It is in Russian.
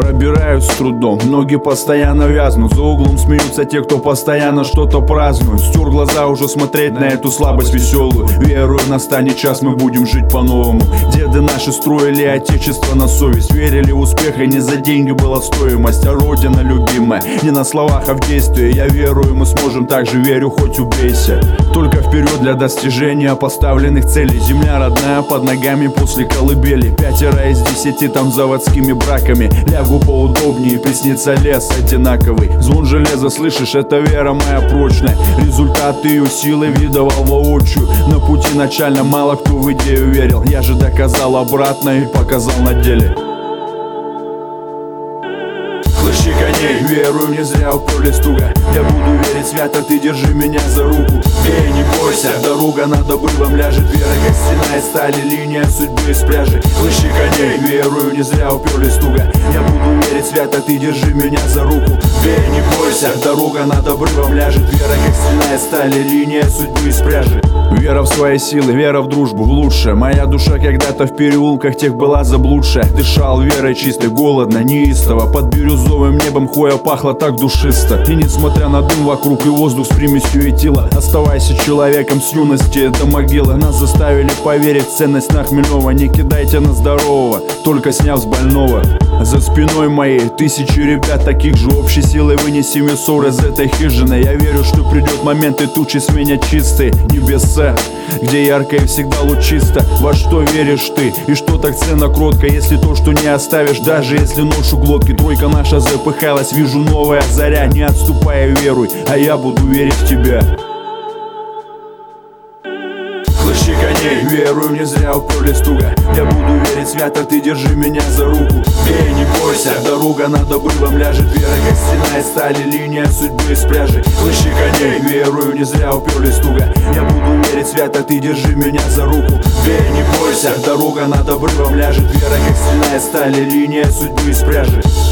Пробираюсь с трудом, ноги постоянно вязнут. За углом смеются те, кто постоянно что-то празднует. Стер глаза уже смотреть на эту слабость веселую. Верую, настанет час, мы будем жить по-новому. Деды наши строили отечество на совесть. Верили в успех, и не за деньги была стоимость, а родина любимая, не на словах, а в действии. Я верую, мы сможем, так же верю, хоть убейся. Только вперед для достижения поставленных целей. Земля родная под ногами после колыбели. 5 из 10 там заводскими браками. Лягу поудобнее, приснится лес одинаковый. Звон железа, слышишь, это вера моя прочная. Результат ее силы видывал воочию. На пути начально мало кто в идею верил. Я же доказал обратно и показал на деле. Клыщи коней, верую, не зря уперлись туго. Я буду верить свято, ты держи меня за руку. Бей, не бойся, дорога над обрывом ляжет. Вера как стена из стали, линия судьбы из пряжи. Клыщи коней, верую, не зря уперлись туго. Я буду верить свято, ты держи меня за руку. Бей, не бойся, дорога над обрывом ляжет. Вера как стена из стали, линия судьбы из пряжи. Вера в свои силы, вера в дружбу, в лучшее. Моя душа когда-то в переулках тех была заблудшая. Дышал верой чистой, голодно, неистово. Под бирюзовым небом хвоя пахла так душисто. И несмотря на дым вокруг и воздух с примесью этила, оставайся человеком с юности до могилы. Нас заставили поверить в ценность на хмельного. Не кидайте на здорового, только сняв с больного. За спиной моей тысячи ребят, таких же общей силой вынесем ссор из этой хижины. Я верю, что придет момент, и тучи сменят чистые небеса, где ярко и всегда лучисто. Во что веришь ты, и что так ценно кротко, если то, что не оставишь, даже если нож у глотки. Тройка наша запыхалась, вижу новая заря. Не отступай, веруй, а я буду верить в тебя. Клыщи коней, верую, не зря уперлись туго. Я буду верить свято, ты держи меня за руку. Бей, не бойся, дорога над обрывом ляжет. Вера как стена из стали, линия судьбы из пряжи. Клыщи коней, верую, не зря уперлись туго. Я буду верить свято, ты держи меня за руку. Бей, не бойся, дорога над обрывом ляжет. Вера как стена из стали, линия судьбы из пряжи.